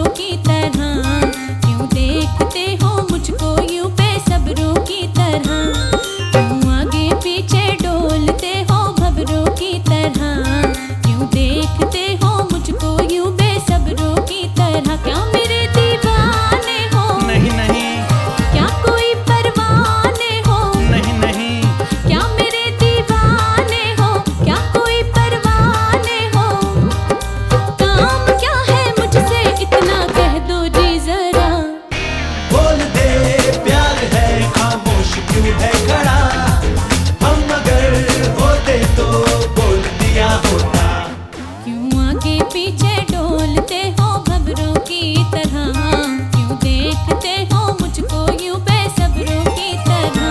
की तरह, क्यों देखते हो मुझको यूं बेसब्रों की तरह, क्यों आगे पीछे डोलते हो भंवरों की तरह, क्यों देखते हो मुझको यूं बेसब्रों की तरह। क्या मेरे दीवाने हो? नहीं नहीं। क्या कोई परवाने हो? नहीं नहीं। क्या मेरे दीवाने हो? क्या कोई परवाने हो? काम क्या है मुझसे इतना कह दो जी जरा। बोल दे प्यार है खामोश क्यों है खड़ा, हम अगर होते तो बोल दिया होता। क्यों आगे पीछे डोलते हो भंवरों की तरह, क्यों देखते हो मुझको यूं बेसब्रों की तरह।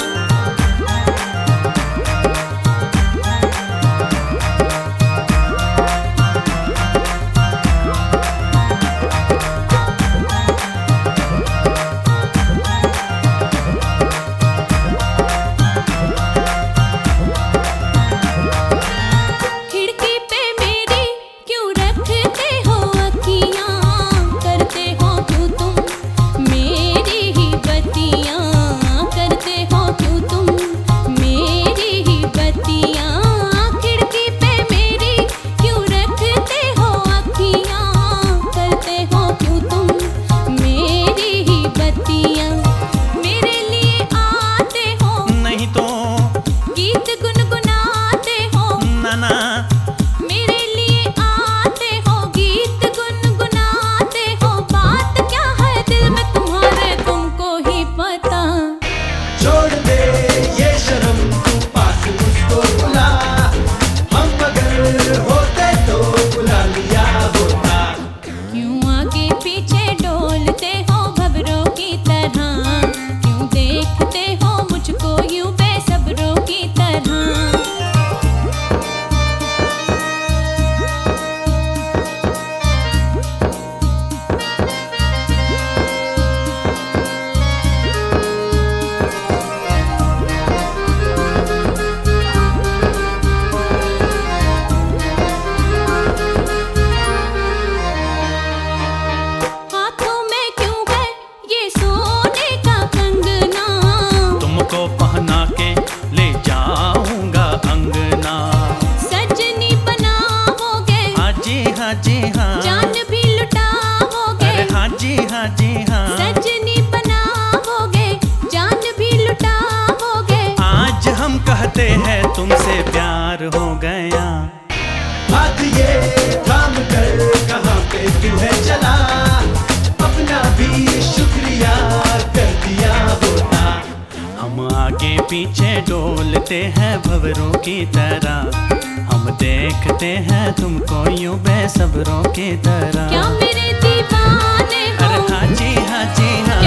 खिड़की पे मेरी क्यों रखते हो अखियाँ, करते हो क्यों तुम मेरी ही बत्तियाँ, करते हो क्यों तुम मेरी ही बत्तियाँ। खिड़की पे मेरी क्यों रखते हो अखियाँ, करते हो क्यों तुम मेरी ही बत्तियाँ। मेरे लिए आते हो नहीं तो गीत गुनगुनाते हो, नाना। मेरे लिए आते हो गीत गुनगुनाते हो। बात क्या है दिल में तुम्हारे तुमको ही पता। छोड़ दे ये शर्म तू पास मुझको बुला, हम अगर होते तो बुला लिया होता। क्यों आगे पीछे डोलते हो भंवरों की तरह, क्यों देखते हो मुझको यूं बेसब्रों की तरह। हाथों में क्यों है ये सोने का कंगना, तुमको पहना के ले जाऊंगा अंगना। सजनी बनाओगे हाँ जी हाँ जी हाँ। जान भी लुटाओगे। अरे हाँ जी हाँ जी हाँ। सजनी बनाओगे जान भी लुटाओगे। आज हम कहते हैं तुमसे प्यार हो गया। हाथ ये थाम कर कहाँ पे तू है चला, अपना भी शुक्रिया कर दिया होता। हम आगे पीछे डोलते हैं भंवरों की तरह, हम देखते हैं तुमको यूं बेसब्रों की तरह। क्या मेरे दीवाने हो? अरे हाँ जी हाँ जी हाँ।